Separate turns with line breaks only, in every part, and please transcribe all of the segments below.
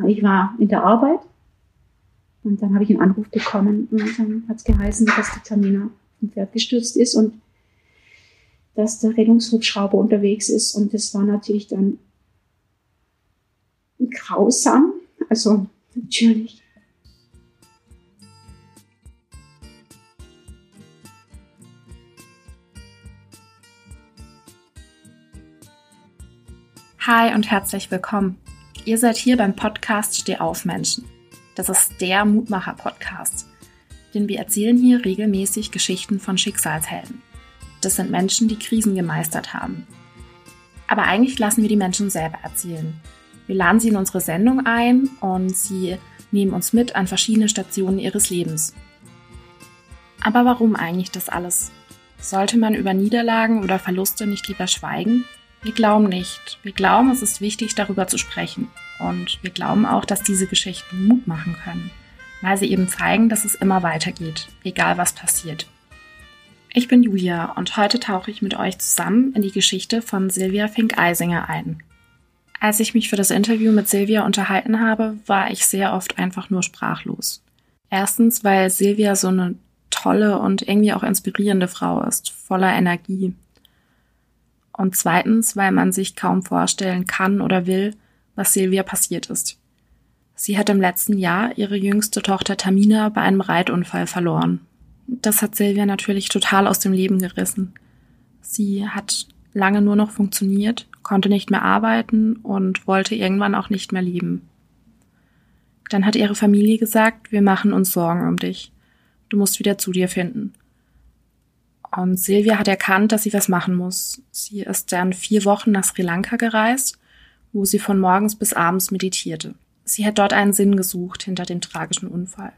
ich war in der Arbeit und dann habe ich einen Anruf bekommen und dann hat es geheißen, dass die Tamina vom Pferd gestürzt ist und dass der Rettungshubschrauber unterwegs ist. Und das war natürlich dann grausam. Also natürlich.
Hi und herzlich willkommen. Ihr seid hier beim Podcast Steh auf Menschen. Das ist der Mutmacher-Podcast. Denn wir erzählen hier regelmäßig Geschichten von Schicksalshelden. Das sind Menschen, die Krisen gemeistert haben. Aber eigentlich lassen wir die Menschen selber erzählen. Wir laden sie in unsere Sendung ein und sie nehmen uns mit an verschiedene Stationen ihres Lebens. Aber warum eigentlich das alles? Sollte man über Niederlagen oder Verluste nicht lieber schweigen? Wir glauben nicht. Wir glauben, es ist wichtig, darüber zu sprechen. Und wir glauben auch, dass diese Geschichten Mut machen können, weil sie eben zeigen, dass es immer weitergeht, egal was passiert. Ich bin Julia und heute tauche ich mit euch zusammen in die Geschichte von Silvia Fink-Eisinger ein. Als ich mich für das Interview mit Silvia unterhalten habe, war ich sehr oft einfach nur sprachlos. Erstens, weil Silvia so eine tolle und irgendwie auch inspirierende Frau ist, voller Energie. Und zweitens, weil man sich kaum vorstellen kann oder will, was Silvia passiert ist. Sie hat im letzten Jahr ihre jüngste Tochter Tamina bei einem Reitunfall verloren. Das hat Silvia natürlich total aus dem Leben gerissen. Sie hat lange nur noch funktioniert, konnte nicht mehr arbeiten und wollte irgendwann auch nicht mehr leben. Dann hat ihre Familie gesagt, wir machen uns Sorgen um dich. Du musst wieder zu dir finden. Und Silvia hat erkannt, dass sie was machen muss. Sie ist dann 4 Wochen nach Sri Lanka gereist, wo sie von morgens bis abends meditierte. Sie hat dort einen Sinn gesucht hinter dem tragischen Unfall.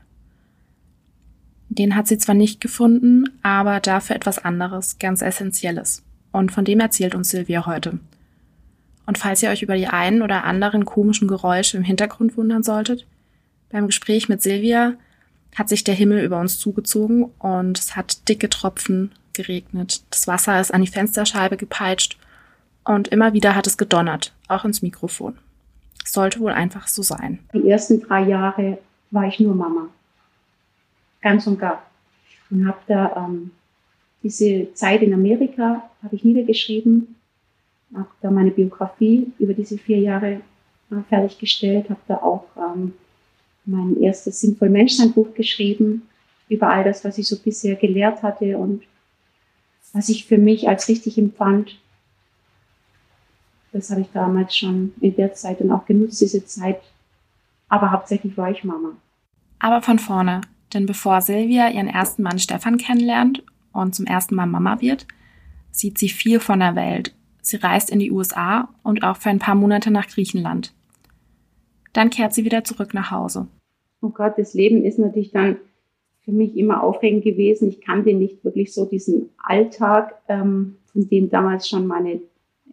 Den hat sie zwar nicht gefunden, aber dafür etwas anderes, ganz Essentielles. Und von dem erzählt uns Silvia heute. Und falls ihr euch über die einen oder anderen komischen Geräusche im Hintergrund wundern solltet, beim Gespräch mit Silvia hat sich der Himmel über uns zugezogen und es hat dicke Tropfen geregnet. Das Wasser ist an die Fensterscheibe gepeitscht und immer wieder hat es gedonnert, auch ins Mikrofon. Es sollte wohl einfach so sein.
Die ersten 3 Jahre war ich nur Mama. Ganz und gar. Und habe da diese Zeit in Amerika habe ich niedergeschrieben, habe da meine Biografie über diese 4 Jahre fertiggestellt, habe da auch mein erstes Sinnvoll Menschsein-Buch geschrieben, über all das, was ich so bisher gelehrt hatte und was ich für mich als richtig empfand. Das habe ich damals schon in der Zeit dann auch genutzt, diese Zeit. Aber hauptsächlich war ich Mama.
Aber von vorne, denn bevor Silvia ihren ersten Mann Stefan kennenlernt und zum ersten Mal Mama wird, sieht sie viel von der Welt. Sie reist in die USA und auch für ein paar Monate nach Griechenland. Dann kehrt sie wieder zurück nach Hause.
Oh Gott, das Leben ist natürlich dann für mich immer aufregend gewesen. Ich kannte nicht wirklich so diesen Alltag, von dem damals schon meine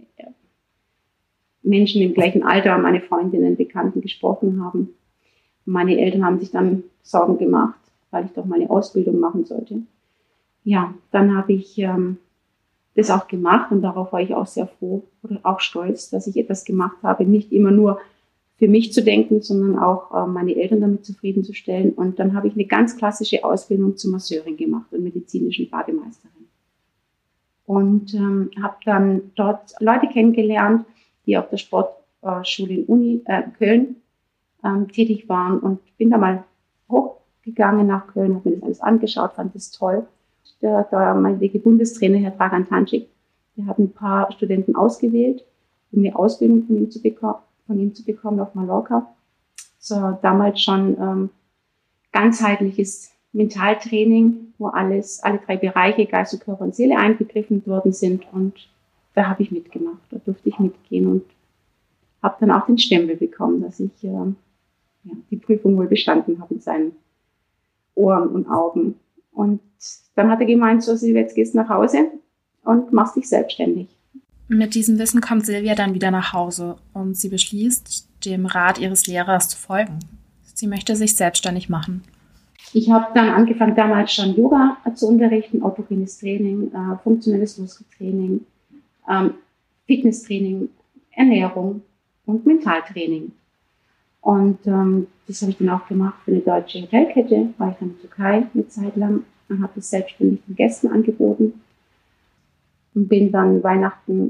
Menschen im gleichen Alter, meine Freundinnen, Bekannten gesprochen haben. Meine Eltern haben sich dann Sorgen gemacht, weil ich doch mal eine Ausbildung machen sollte. Ja, dann habe ich das auch gemacht und darauf war ich auch sehr froh oder auch stolz, dass ich etwas gemacht habe, nicht immer nur für mich zu denken, sondern auch meine Eltern damit zufriedenzustellen. Und dann habe ich eine ganz klassische Ausbildung zur Masseurin gemacht und medizinischen Bademeisterin. Und habe dann dort Leute kennengelernt, die auf der Sportschule in Köln tätig waren. Und bin da mal hochgegangen nach Köln, habe mir das alles angeschaut, fand das toll. Der damalige Bundestrainer, Herr Dragan Tančić, der hat ein paar Studenten ausgewählt, um eine Ausbildung von ihm zu bekommen auf Mallorca. So damals schon ganzheitliches Mentaltraining, wo alle 3 Bereiche, Geist und Körper und Seele einbegriffen worden sind. Und da habe ich mitgemacht, da durfte ich mitgehen und habe dann auch den Stempel bekommen, dass ich die Prüfung wohl bestanden habe in seinen Ohren und Augen. Und dann hat er gemeint, so Silvia, jetzt gehst du nach Hause und machst dich selbstständig.
Mit diesem Wissen kommt Silvia dann wieder nach Hause und sie beschließt, dem Rat ihres Lehrers zu folgen. Sie möchte sich selbstständig machen.
Ich habe dann angefangen, damals schon Yoga zu unterrichten, autogenes Training, funktionelles Muskeltraining, Fitnesstraining, Ernährung und Mentaltraining. Und das habe ich dann auch gemacht für eine deutsche Hotelkette, war ich dann in der Türkei eine Zeit lang und habe das selbstständig den Gästen angeboten und bin dann Weihnachten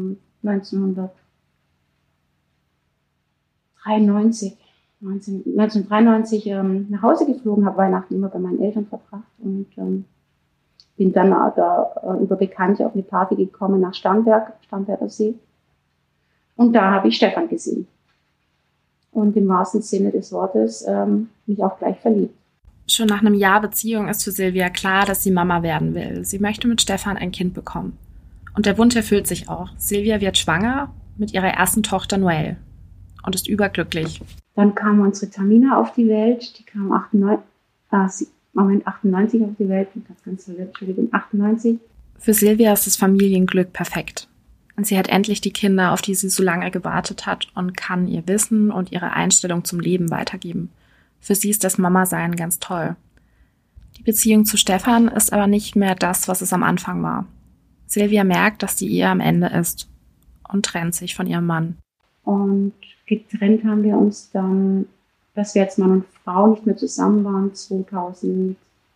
1993 nach Hause geflogen, habe Weihnachten immer bei meinen Eltern verbracht und bin dann da über Bekannte auf eine Party gekommen nach Starnberger See. Und da habe ich Stefan gesehen. Und im wahrsten Sinne des Wortes mich auch gleich verliebt.
Schon nach einem Jahr Beziehung ist für Silvia klar, dass sie Mama werden will. Sie möchte mit Stefan ein Kind bekommen. Und der Wunsch erfüllt sich auch. Silvia wird schwanger mit ihrer ersten Tochter Noelle und ist überglücklich.
Dann kam unsere Tamina auf die Welt. Die kam 98 auf die Welt. 98.
Für Silvia ist das Familienglück perfekt. Und sie hat endlich die Kinder, auf die sie so lange gewartet hat und kann ihr Wissen und ihre Einstellung zum Leben weitergeben. Für sie ist das Mama-Sein ganz toll. Die Beziehung zu Stefan ist aber nicht mehr das, was es am Anfang war. Silvia merkt, dass die Ehe am Ende ist und trennt sich von ihrem Mann.
Und getrennt haben wir uns dann, dass wir als Mann und Frau nicht mehr zusammen waren, 2003.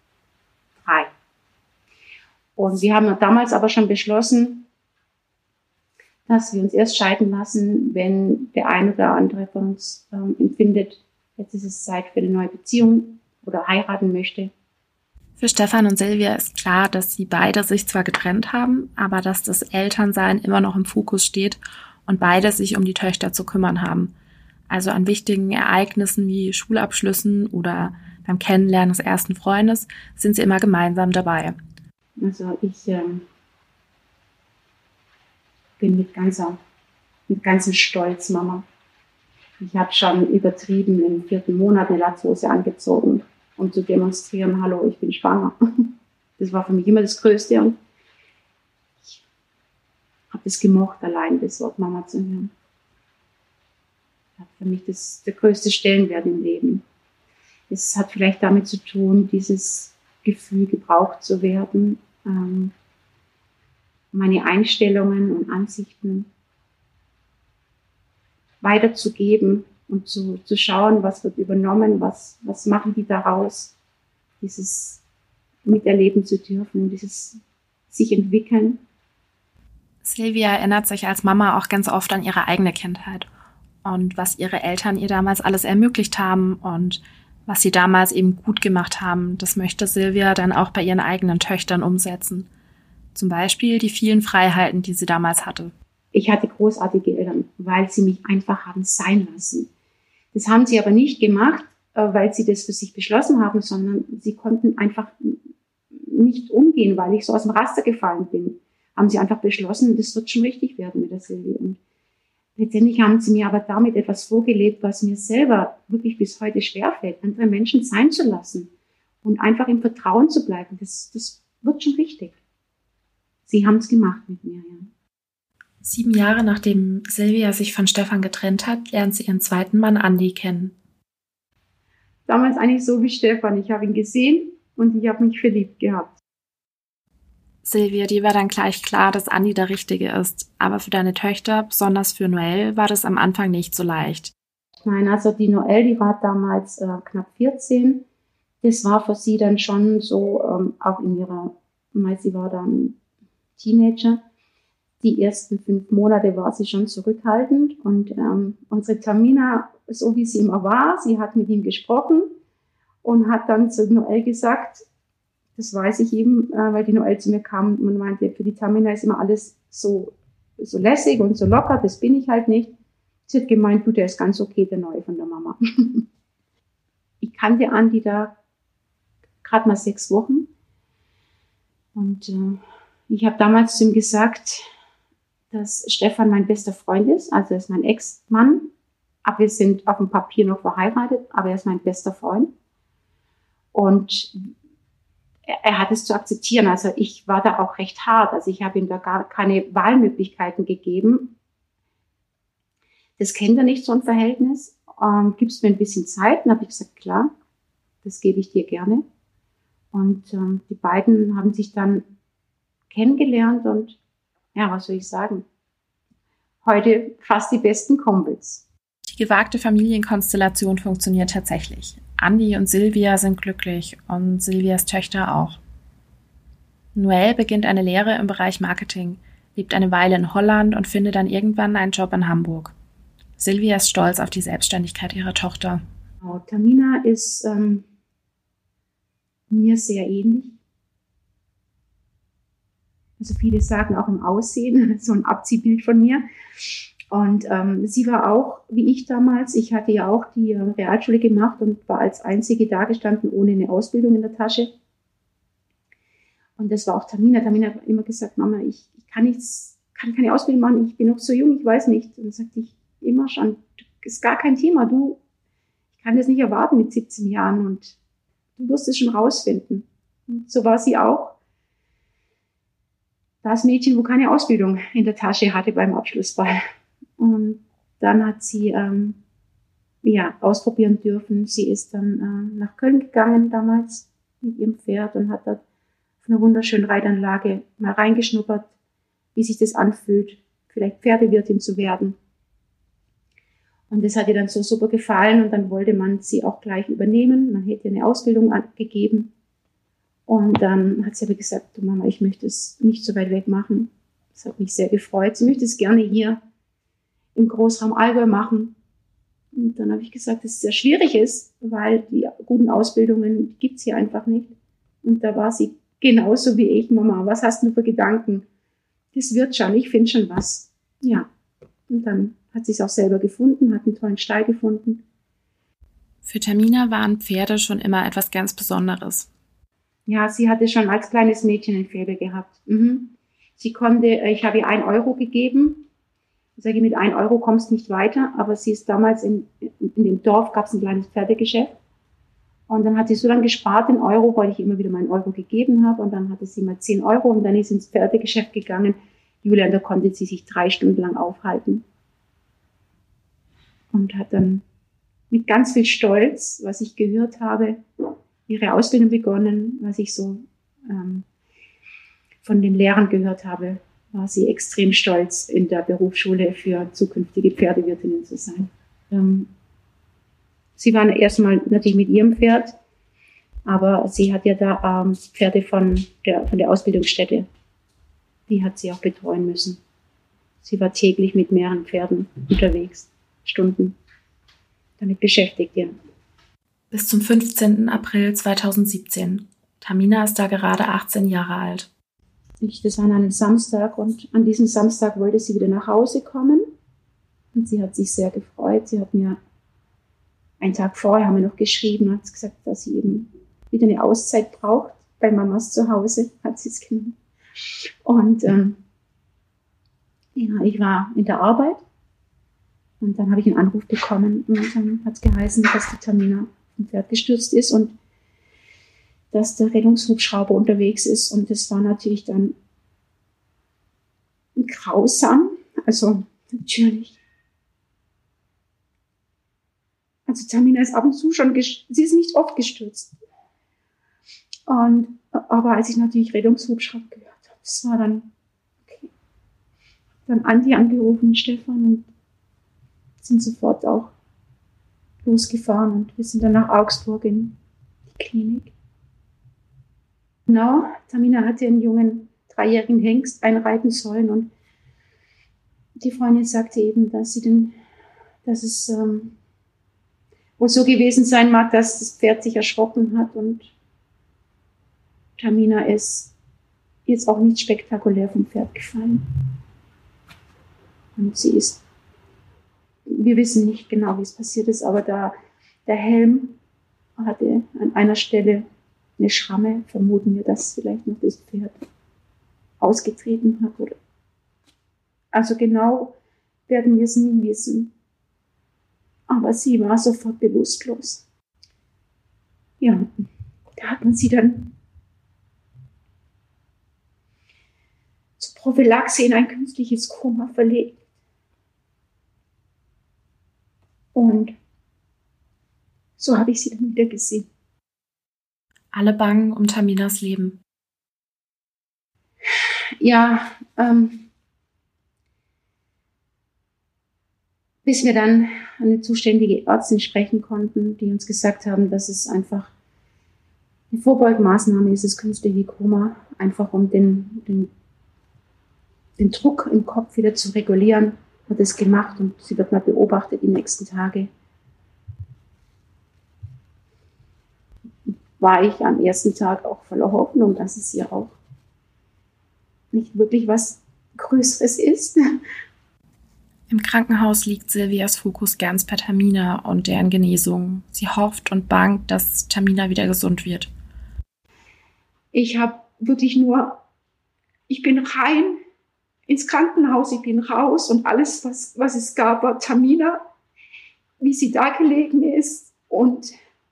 Und wir haben damals aber schon beschlossen, dass wir uns erst scheiden lassen, wenn der eine oder andere von uns empfindet, jetzt ist es Zeit für eine neue Beziehung oder heiraten möchte.
Für Stefan und Silvia ist klar, dass sie beide sich zwar getrennt haben, aber dass das Elternsein immer noch im Fokus steht und beide sich um die Töchter zu kümmern haben. Also an wichtigen Ereignissen wie Schulabschlüssen oder beim Kennenlernen des ersten Freundes sind sie immer gemeinsam dabei.
Also ich bin mit ganzem Stolz Mama. Ich habe schon übertrieben im 4. Monat eine Latzhose angezogen, um zu demonstrieren, hallo, ich bin schwanger. Das war für mich immer das Größte und ich habe es gemocht, allein das Wort Mama zu hören. Das hat für mich der größte Stellenwert im Leben. Es hat vielleicht damit zu tun, dieses Gefühl, gebraucht zu werden, meine Einstellungen und Ansichten weiterzugeben und zu schauen, was wird übernommen, was machen die daraus, dieses miterleben zu dürfen, dieses sich entwickeln.
Silvia erinnert sich als Mama auch ganz oft an ihre eigene Kindheit und was ihre Eltern ihr damals alles ermöglicht haben und was sie damals eben gut gemacht haben. Das möchte Silvia dann auch bei ihren eigenen Töchtern umsetzen. Zum Beispiel die vielen Freiheiten, die sie damals hatte.
Ich hatte großartige Eltern, weil sie mich einfach haben sein lassen. Das haben sie aber nicht gemacht, weil sie das für sich beschlossen haben, sondern sie konnten einfach nicht umgehen, weil ich so aus dem Raster gefallen bin. Haben sie einfach beschlossen, das wird schon richtig werden mit der Silvia. Und letztendlich haben sie mir aber damit etwas vorgelebt, was mir selber wirklich bis heute schwerfällt, andere Menschen sein zu lassen und einfach im Vertrauen zu bleiben. Das wird schon richtig. Sie haben es gemacht mit mir, ja.
7 Jahre nachdem Silvia sich von Stefan getrennt hat, lernt sie ihren zweiten Mann Andi kennen.
Damals eigentlich so wie Stefan. Ich habe ihn gesehen und ich habe mich verliebt gehabt.
Silvia, dir war dann gleich klar, dass Andi der Richtige ist. Aber für deine Töchter, besonders für Noelle, war das am Anfang nicht so leicht.
Nein, also die Noelle, die war damals knapp 14. Das war für sie dann schon so, auch weil sie war dann Teenager. Die ersten 5 Monate war sie schon zurückhaltend und unsere Tamina, so wie sie immer war, sie hat mit ihm gesprochen und hat dann zu Noelle gesagt, das weiß ich eben, weil die Noelle zu mir kam und meinte, für die Tamina ist immer alles so lässig und so locker, das bin ich halt nicht. Sie hat gemeint, du, der ist ganz okay, der Neue von der Mama. Ich kannte Andi da gerade mal 6 Wochen und ich habe damals zu ihm gesagt, dass Stefan mein bester Freund ist, also er ist mein Ex-Mann, aber wir sind auf dem Papier noch verheiratet, aber er ist mein bester Freund. Und er hat es zu akzeptieren, also ich war da auch recht hart, also ich habe ihm da gar keine Wahlmöglichkeiten gegeben. Das kennt er nicht, so ein Verhältnis. Gibst mir ein bisschen Zeit? Und habe ich gesagt, klar, das gebe ich dir gerne. Und die beiden haben sich dann kennengelernt und ja, was soll ich sagen? Heute fast die besten Kumpels.
Die Die gewagte Familienkonstellation funktioniert tatsächlich. Andi und Silvia sind glücklich und Silvias Töchter auch. Noelle beginnt eine Lehre im Bereich Marketing, lebt eine Weile in Holland und findet dann irgendwann einen Job in Hamburg. Silvia ist stolz auf die Selbstständigkeit ihrer Tochter.
Tamina ist mir sehr ähnlich. Also viele sagen auch im Aussehen, so ein Abziehbild von mir. Und sie war auch, wie ich damals, ich hatte ja auch die Realschule gemacht und war als Einzige dagestanden, ohne eine Ausbildung in der Tasche. Und das war auch Tamina. Tamina hat immer gesagt, Mama, ich kann keine Ausbildung machen, ich bin noch so jung, ich weiß nicht. Und dann sagte ich immer schon, ist gar kein Thema, ich kann das nicht erwarten mit 17 Jahren und du wirst es schon rausfinden. Und so war sie auch. Das Mädchen, wo keine Ausbildung in der Tasche hatte beim Abschlussball. Und dann hat sie ausprobieren dürfen. Sie ist dann nach Köln gegangen damals mit ihrem Pferd und hat dort auf einer wunderschönen Reitanlage mal reingeschnuppert, wie sich das anfühlt, vielleicht Pferdewirtin zu werden. Und das hat ihr dann so super gefallen und dann wollte man sie auch gleich übernehmen. Man hätte eine Ausbildung gegeben. Und dann hat sie aber gesagt, du Mama, ich möchte es nicht so weit weg machen. Das hat mich sehr gefreut. Sie möchte es gerne hier im Großraum Allgäu machen. Und dann habe ich gesagt, dass es sehr schwierig ist, weil die guten Ausbildungen gibt es hier einfach nicht. Und da war sie genauso wie ich, Mama, was hast du für Gedanken? Das wird schon, ich finde schon was. Ja, und dann hat sie es auch selber gefunden, hat einen tollen Stall gefunden.
Für Tamina waren Pferde schon immer etwas ganz Besonderes.
Ja, sie hatte schon als kleines Mädchen ein Faible gehabt. Sie konnte, ich habe ihr 1 Euro gegeben. Ich sage, mit 1 Euro kommst nicht weiter, aber sie ist damals in dem Dorf, gab es ein kleines Pferdegeschäft. Und dann hat sie so lange gespart in Euro, weil ich immer wieder mal 1 Euro gegeben habe. Und dann hatte sie mal 10 Euro und dann ist sie ins Pferdegeschäft gegangen. Julia, da konnte sie sich 3 Stunden lang aufhalten. Und hat dann mit ganz viel Stolz, was ich gehört habe, ihre Ausbildung begonnen, was ich so von den Lehrern gehört habe, war sie extrem stolz, in der Berufsschule für zukünftige Pferdewirtinnen zu sein. Sie waren erstmal natürlich mit ihrem Pferd, aber sie hat ja da Pferde von der Ausbildungsstätte. Die hat sie auch betreuen müssen. Sie war täglich mit mehreren Pferden unterwegs, Stunden damit beschäftigt, ja.
Bis zum 15. April 2017. Tamina ist da gerade 18 Jahre alt.
Das war an einem Samstag und an diesem Samstag wollte sie wieder nach Hause kommen. Und sie hat sich sehr gefreut. Sie hat mir einen Tag vorher haben wir noch geschrieben, hat gesagt, dass sie eben wieder eine Auszeit braucht. Bei Mamas zu Hause hat sie es genommen. Und ich war in der Arbeit und dann habe ich einen Anruf bekommen und dann hat es geheißen, dass die Tamina vom Pferd gestürzt ist und dass der Rettungshubschrauber unterwegs ist. Und das war natürlich dann grausam. Also natürlich. Also Tamina ist ab und zu schon, sie ist nicht oft gestürzt. Aber als ich natürlich Rettungshubschrauber gehört habe, das war dann, okay. Dann Andi angerufen, Stefan, und sind sofort auch losgefahren und wir sind dann nach Augsburg in die Klinik. Genau, Tamina hatte einen jungen 3-jährigen Hengst einreiten sollen und die Freundin sagte eben, dass es wohl so gewesen sein mag, dass das Pferd sich erschrocken hat und Tamina ist jetzt auch nicht spektakulär vom Pferd gefallen. Und wir wissen nicht genau, wie es passiert ist, aber der Helm hatte an einer Stelle eine Schramme, vermuten wir, dass vielleicht noch das Pferd ausgetreten hat. Also genau werden wir es nie wissen. Aber sie war sofort bewusstlos. Ja, da hat man sie dann zur Prophylaxe in ein künstliches Koma verlegt. Und so habe ich sie dann wieder gesehen.
Alle bangen um Taminas Leben.
Ja, Bis wir dann eine zuständige Ärztin sprechen konnten, die uns gesagt haben, dass es einfach eine Vorbeugmaßnahme ist, das künstliche Koma, einfach um den Druck im Kopf wieder zu regulieren, hat es gemacht und sie wird mal beobachtet die nächsten Tage. War ich am ersten Tag auch voller Hoffnung, dass es hier auch nicht wirklich was Größeres ist.
Im Krankenhaus liegt Silvias Fokus ganz bei Tamina und deren Genesung. Sie hofft und bangt, dass Tamina wieder gesund wird.
Ich habe wirklich ich bin rein ins Krankenhaus, ich bin raus und alles, was es gab, war Tamina, wie sie da gelegen ist und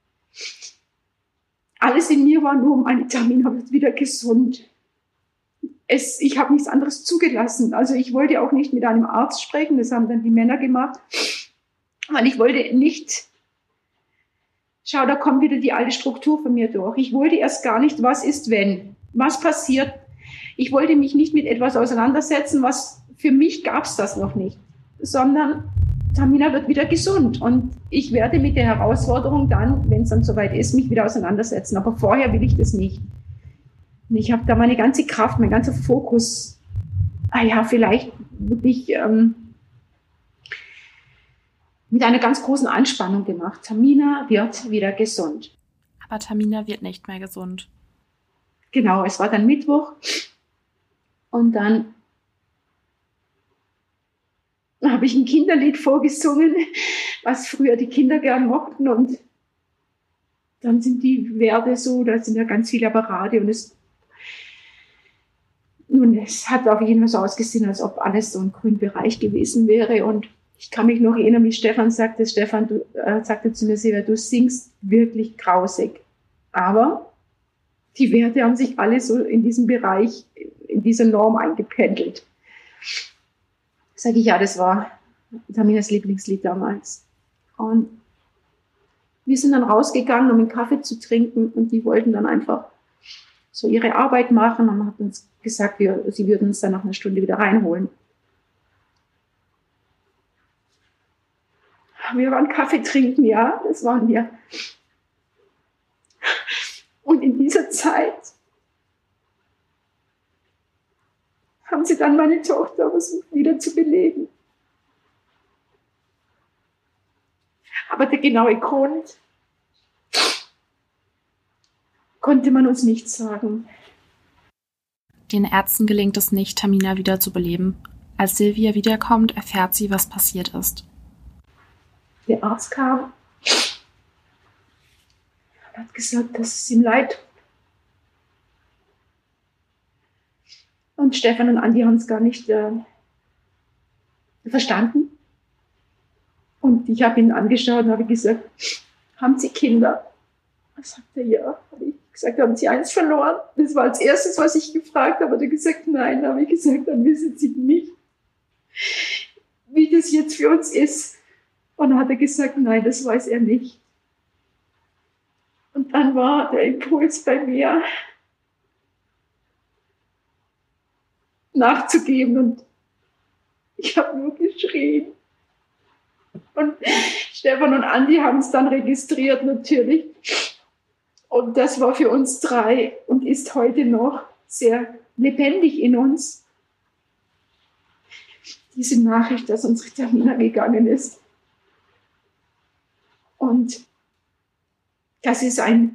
alles in mir war nur, meine Tamina wird wieder gesund. Ich habe nichts anderes zugelassen. Also ich wollte auch nicht mit einem Arzt sprechen, das haben dann die Männer gemacht, weil ich wollte nicht, schau, da kommt wieder die alte Struktur von mir durch. Ich wollte erst gar nicht, was ist, wenn, was passiert. Ich wollte mich nicht mit etwas auseinandersetzen, was für mich gab es das noch nicht, sondern Tamina wird wieder gesund und ich werde mit der Herausforderung dann, wenn es dann soweit ist, mich wieder auseinandersetzen. Aber vorher will ich das nicht. Und ich habe da meine ganze Kraft, mein ganzer Fokus, vielleicht wirklich mit einer ganz großen Anspannung gemacht. Tamina wird wieder gesund.
Aber Tamina wird nicht mehr gesund.
Genau, es war dann Mittwoch und dann habe ich ein Kinderlied vorgesungen, was früher die Kinder gern mochten und dann sind die Werte so, da sind ja ganz viele Apparate und es hat auf jeden Fall so ausgesehen, als ob alles so ein grüner Bereich gewesen wäre und ich kann mich noch erinnern, wie Stefan sagte, sagte zu mir, Silvia, du singst wirklich grausig, aber die Werte haben sich alle so in diesem Bereich, in dieser Norm eingependelt. Sage ich, ja, das war Taminas Lieblingslied damals. Und wir sind dann rausgegangen, um einen Kaffee zu trinken und die wollten dann einfach so ihre Arbeit machen und hat uns gesagt, sie würden uns dann nach einer Stunde wieder reinholen. Wir waren Kaffee trinken, ja, das waren wir. Und in dieser Zeit haben sie dann meine Tochter versucht wieder zu beleben. Aber der genaue Grund konnte man uns nicht sagen.
Den Ärzten gelingt es nicht, Tamina wieder zu beleben. Als Silvia wiederkommt, erfährt sie, was passiert ist.
Der Arzt kam und hat gesagt, dass es ihm leid tut. Und Stefan und Andi haben es gar nicht verstanden. Und ich habe ihn angeschaut und habe gesagt, haben Sie Kinder? Er sagte, ja. Habe ich gesagt, haben Sie eins verloren? Das war als erstes, was ich gefragt habe. Hat er gesagt, nein. Da habe ich gesagt, dann wissen Sie nicht, wie das jetzt für uns ist. Und dann hat er gesagt, nein, das weiß er nicht. Und dann war der Impuls bei mir, nachzugeben. Und ich habe nur geschrien. Und Stefan und Andi haben es dann registriert natürlich. Und das war für uns drei und ist heute noch sehr lebendig in uns. Diese Nachricht, dass unsere Tamina gegangen ist. Und das ist eine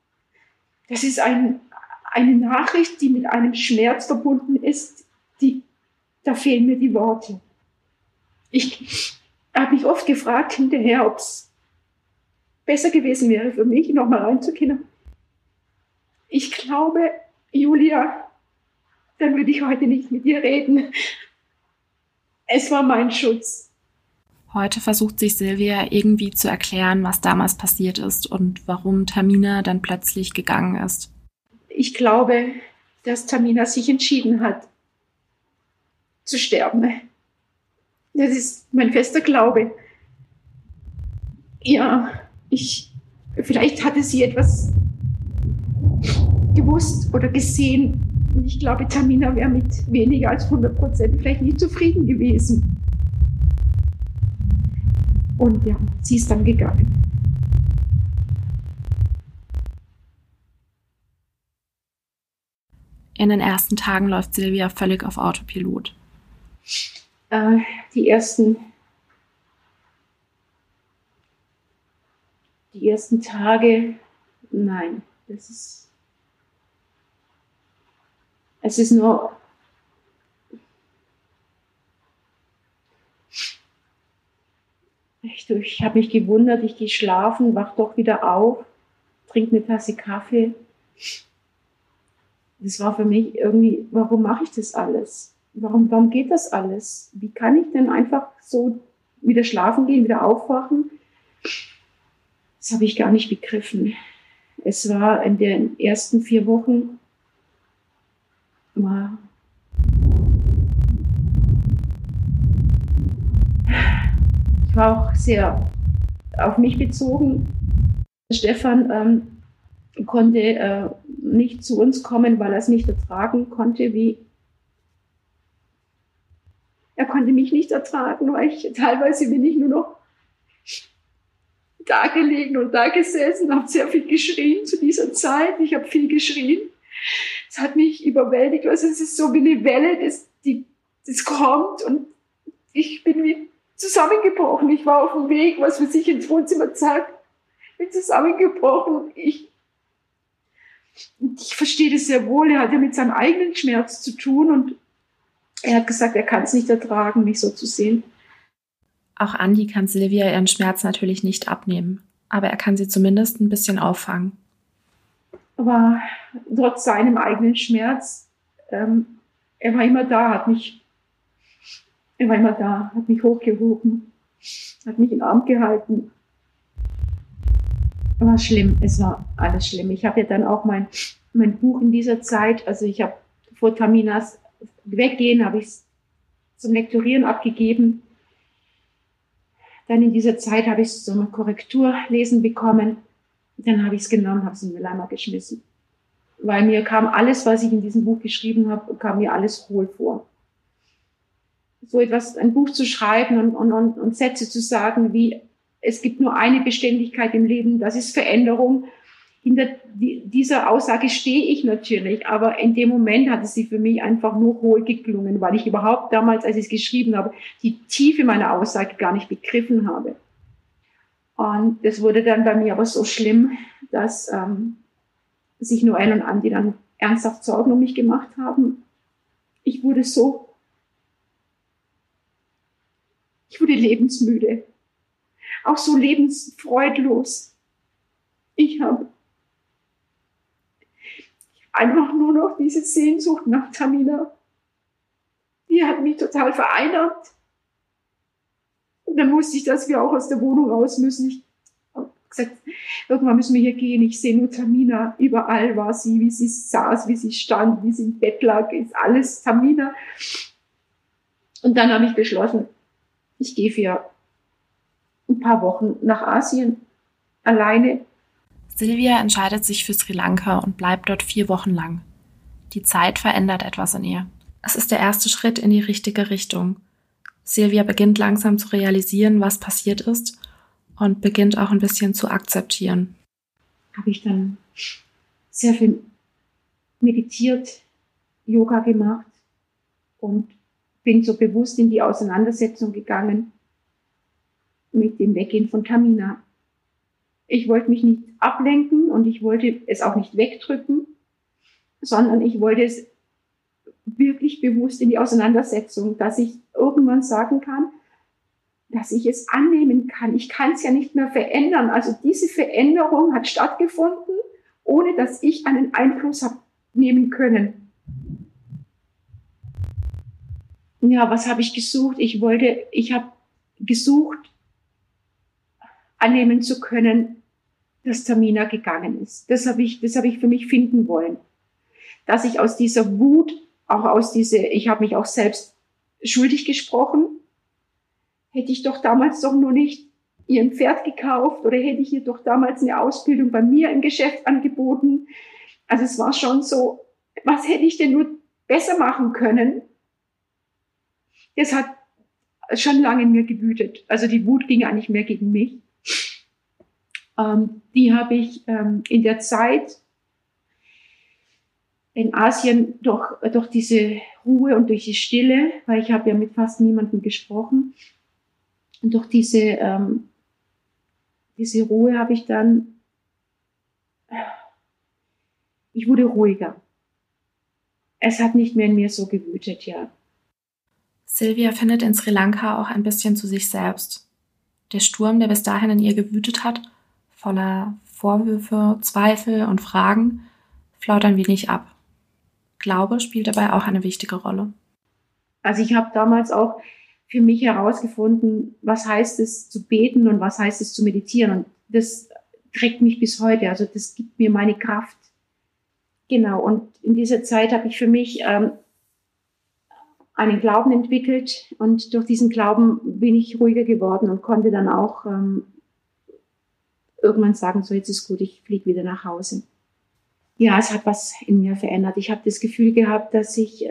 Nachricht, die mit einem Schmerz verbunden ist, da fehlen mir die Worte. Ich habe mich oft gefragt hinterher, ob es besser gewesen wäre für mich, nochmal reinzugehen. Ich glaube, Julia, dann würde ich heute nicht mit dir reden. Es war mein Schutz.
Heute versucht sich Silvia irgendwie zu erklären, was damals passiert ist und warum Tamina dann plötzlich gegangen ist.
Ich glaube, dass Tamina sich entschieden hat, zu sterben. Das ist mein fester Glaube. Ja, vielleicht hatte sie etwas gewusst oder gesehen. Und ich glaube, Tamina wäre mit weniger als 100% vielleicht nicht zufrieden gewesen. Und ja, sie ist dann gegangen.
In den ersten Tagen läuft Silvia völlig auf Autopilot.
Die ersten Tage, nein, es ist nur, ich habe mich gewundert, ich gehe schlafen, wach doch wieder auf, trinke eine Tasse Kaffee. Das war für mich irgendwie, warum mache ich das alles? Warum geht das alles? Wie kann ich denn einfach so wieder schlafen gehen, wieder aufwachen? Das habe ich gar nicht begriffen. Es war in den ersten 4 Wochen ich war auch sehr auf mich bezogen. Stefan konnte nicht zu uns kommen, weil er es nicht ertragen konnte, er konnte mich nicht ertragen, weil teilweise bin ich nur noch da gelegen und da gesessen, habe sehr viel geschrien zu dieser Zeit. Ich habe viel geschrien. Es hat mich überwältigt. Also es ist so wie eine Welle, das kommt und ich bin wie zusammengebrochen. Ich war auf dem Weg, was für sich ins Wohnzimmer zeigt, bin zusammengebrochen. Ich verstehe das sehr wohl. Er hat ja mit seinem eigenen Schmerz zu tun und er hat gesagt, er kann es nicht ertragen, mich so zu sehen.
Auch Andi kann Silvia ihren Schmerz natürlich nicht abnehmen, aber er kann sie zumindest ein bisschen auffangen.
Aber trotz seinem eigenen Schmerz, er war immer da, hat mich hochgehoben, hat mich in den Arm gehalten. War schlimm, es war alles schlimm. Ich habe ja dann auch mein Buch in dieser Zeit, also ich habe vor Taminas Weggehen, habe ich es zum Lektorieren abgegeben. Dann in dieser Zeit habe ich es zum Korrekturlesen bekommen. Dann habe ich es genommen, habe es in den Mülleimer geschmissen. Weil mir kam alles, was ich in diesem Buch geschrieben habe, kam mir alles hohl vor. So etwas, ein Buch zu schreiben und Sätze zu sagen wie, es gibt nur eine Beständigkeit im Leben, das ist Veränderung. Hinter dieser Aussage stehe ich natürlich, aber in dem Moment hat es sie für mich einfach nur hohl geklungen, weil ich überhaupt damals, als ich es geschrieben habe, die Tiefe meiner Aussage gar nicht begriffen habe. Und das wurde dann bei mir aber so schlimm, dass sich Noel und Andi dann ernsthaft Sorgen um mich gemacht haben. Ich wurde lebensmüde, auch so lebensfreudlos. Ich habe einfach nur noch diese Sehnsucht nach Tamina. Die hat mich total vereinnahmt. Und dann wusste ich, dass wir auch aus der Wohnung raus müssen. Ich habe gesagt, irgendwann müssen wir hier gehen. Ich sehe nur Tamina. Überall war sie, wie sie saß, wie sie stand, wie sie im Bett lag. Ist alles Tamina. Und dann habe ich beschlossen, ich gehe für ein paar Wochen nach Asien alleine.
Silvia entscheidet sich für Sri Lanka und bleibt dort 4 Wochen lang. Die Zeit verändert etwas in ihr. Es ist der erste Schritt in die richtige Richtung. Silvia beginnt langsam zu realisieren, was passiert ist und beginnt auch ein bisschen zu akzeptieren.
Habe ich dann sehr viel meditiert, Yoga gemacht und bin so bewusst in die Auseinandersetzung gegangen mit dem Weggehen von Tamina. Ich wollte mich nicht ablenken und ich wollte es auch nicht wegdrücken, sondern ich wollte es wirklich bewusst in die Auseinandersetzung, dass ich irgendwann sagen kann, dass ich es annehmen kann. Ich kann es ja nicht mehr verändern. Also diese Veränderung hat stattgefunden, ohne dass ich einen Einfluss habe nehmen können. Ja, was habe ich gesucht? Ich habe gesucht, annehmen zu können, dass Tamina gegangen ist. Das habe ich für mich finden wollen. Dass ich aus dieser Wut, ich habe mich auch selbst schuldig gesprochen. Hätte ich doch damals doch nur nicht ihr ein Pferd gekauft oder hätte ich ihr doch damals eine Ausbildung bei mir im Geschäft angeboten. Also es war schon so, was hätte ich denn nur besser machen können? Das hat schon lange in mir gewütet. Also die Wut ging eigentlich mehr gegen mich. Die habe ich in der Zeit in Asien durch diese Ruhe und durch die Stille, weil ich habe ja mit fast niemandem gesprochen, und durch diese Ruhe habe ich dann, ich wurde ruhiger. Es hat nicht mehr in mir so gewütet, ja.
Silvia findet in Sri Lanka auch ein bisschen zu sich selbst. Der Sturm, der bis dahin in ihr gewütet hat, voller Vorwürfe, Zweifel und Fragen, flaut ein wenig ab. Glaube spielt dabei auch eine wichtige Rolle.
Also ich habe damals auch für mich herausgefunden, was heißt es zu beten und was heißt es zu meditieren. Und das trägt mich bis heute. Also das gibt mir meine Kraft. Genau, und in dieser Zeit habe ich für mich einen Glauben entwickelt. Und durch diesen Glauben bin ich ruhiger geworden und konnte dann auch irgendwann sagen, so jetzt ist gut, ich fliege wieder nach Hause. Ja, es hat was in mir verändert. Ich habe das Gefühl gehabt, dass ich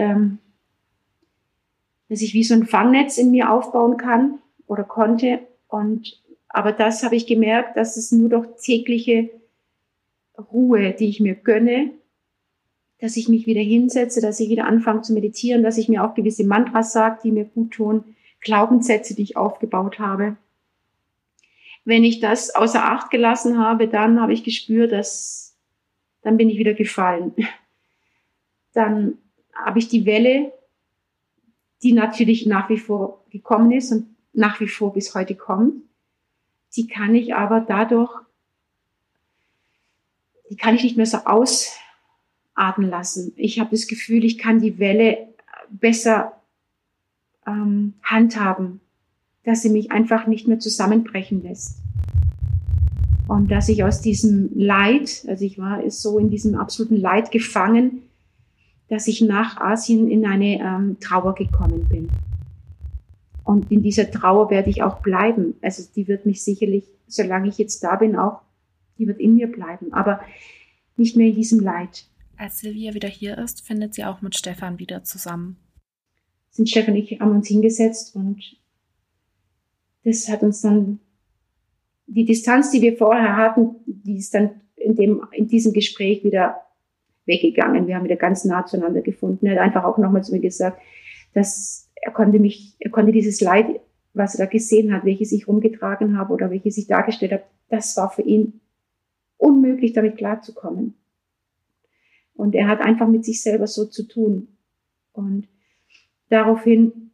wie so ein Fangnetz in mir aufbauen kann oder konnte. Aber das habe ich gemerkt, dass es nur durch tägliche Ruhe, die ich mir gönne, dass ich mich wieder hinsetze, dass ich wieder anfange zu meditieren, dass ich mir auch gewisse Mantras sage, die mir gut tun, Glaubenssätze, die ich aufgebaut habe. Wenn ich das außer Acht gelassen habe, dann habe ich gespürt, dann bin ich wieder gefallen. Dann habe ich die Welle, die natürlich nach wie vor gekommen ist und nach wie vor bis heute kommt, die kann ich aber dadurch, die kann ich nicht mehr so ausatmen lassen. Ich habe das Gefühl, ich kann die Welle besser handhaben, dass sie mich einfach nicht mehr zusammenbrechen lässt. Und dass ich aus diesem Leid, also ich war so in diesem absoluten Leid gefangen, dass ich nach Asien in eine Trauer gekommen bin. Und in dieser Trauer werde ich auch bleiben. Also die wird mich sicherlich, solange ich jetzt da bin, auch, die wird in mir bleiben, aber nicht mehr in diesem Leid.
Als Silvia wieder hier ist, findet sie auch mit Stefan wieder zusammen.
Stefan und ich haben uns hingesetzt und das hat uns dann, die Distanz, die wir vorher hatten, die ist dann in diesem Gespräch wieder weggegangen. Wir haben wieder ganz nah zueinander gefunden. Er hat einfach auch nochmal zu mir gesagt, dass er konnte dieses Leid, was er da gesehen hat, welches ich rumgetragen habe oder welches ich dargestellt habe, das war für ihn unmöglich, damit klarzukommen. Und er hat einfach mit sich selber so zu tun. Und daraufhin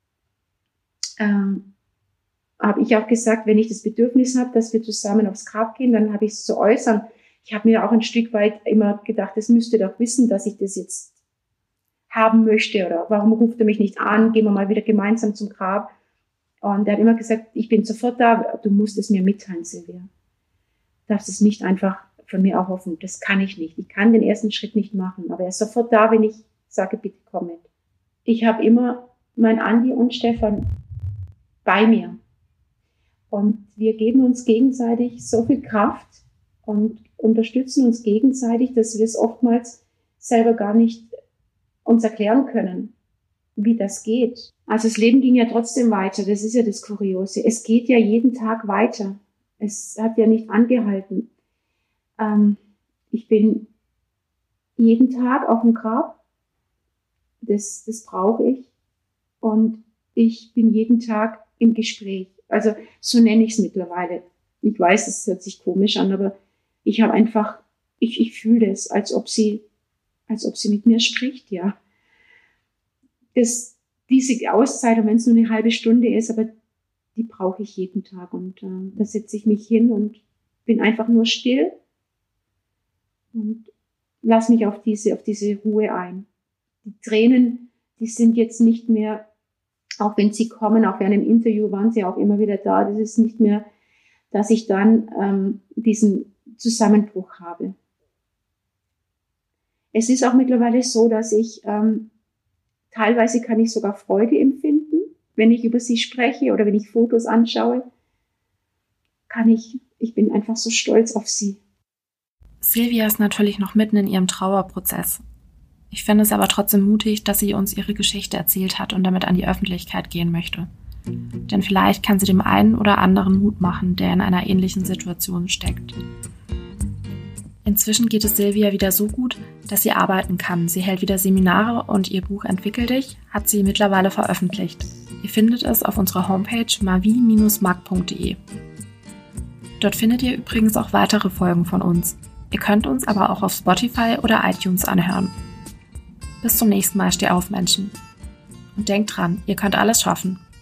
habe ich auch gesagt, wenn ich das Bedürfnis habe, dass wir zusammen aufs Grab gehen, dann habe ich es zu äußern. Ich habe mir auch ein Stück weit immer gedacht, das müsste doch wissen, dass ich das jetzt haben möchte, oder warum ruft er mich nicht an, gehen wir mal wieder gemeinsam zum Grab. Und er hat immer gesagt, ich bin sofort da, du musst es mir mitteilen, Silvia. Du darfst es nicht einfach von mir erhoffen, das kann ich nicht. Ich kann den ersten Schritt nicht machen, aber er ist sofort da, wenn ich sage, bitte komm mit. Ich habe immer mein Andi und Stefan bei mir. Und wir geben uns gegenseitig so viel Kraft und unterstützen uns gegenseitig, dass wir es oftmals selber gar nicht uns erklären können, wie das geht. Also das Leben ging ja trotzdem weiter, das ist ja das Kuriose. Es geht ja jeden Tag weiter. Es hat ja nicht angehalten. Ich bin jeden Tag auf dem Grab, das brauche ich. Und ich bin jeden Tag im Gespräch. Also so nenne ich es mittlerweile. Ich weiß, es hört sich komisch an, aber ich habe einfach, ich fühle es, als ob sie mit mir spricht, ja. Diese Auszeit, und wenn es nur eine halbe Stunde ist, aber die brauche ich jeden Tag. Und da setze ich mich hin und bin einfach nur still und lass mich auf diese Ruhe ein. Die Tränen, die sind jetzt nicht mehr, auch wenn sie kommen, auch während dem Interview waren sie auch immer wieder da. Das ist nicht mehr, dass ich dann diesen Zusammenbruch habe. Es ist auch mittlerweile so, dass ich teilweise kann ich sogar Freude empfinden, wenn ich über sie spreche oder wenn ich Fotos anschaue, ich bin einfach so stolz auf sie.
Silvia ist natürlich noch mitten in ihrem Trauerprozess. Ich finde es aber trotzdem mutig, dass sie uns ihre Geschichte erzählt hat und damit an die Öffentlichkeit gehen möchte. Denn vielleicht kann sie dem einen oder anderen Mut machen, der in einer ähnlichen Situation steckt. Inzwischen geht es Silvia wieder so gut, dass sie arbeiten kann. Sie hält wieder Seminare und ihr Buch Entwickel dich hat sie mittlerweile veröffentlicht. Ihr findet es auf unserer Homepage mavi-mag.de. Dort findet ihr übrigens auch weitere Folgen von uns. Ihr könnt uns aber auch auf Spotify oder iTunes anhören. Bis zum nächsten Mal, steh auf, Menschen. Und denkt dran, ihr könnt alles schaffen.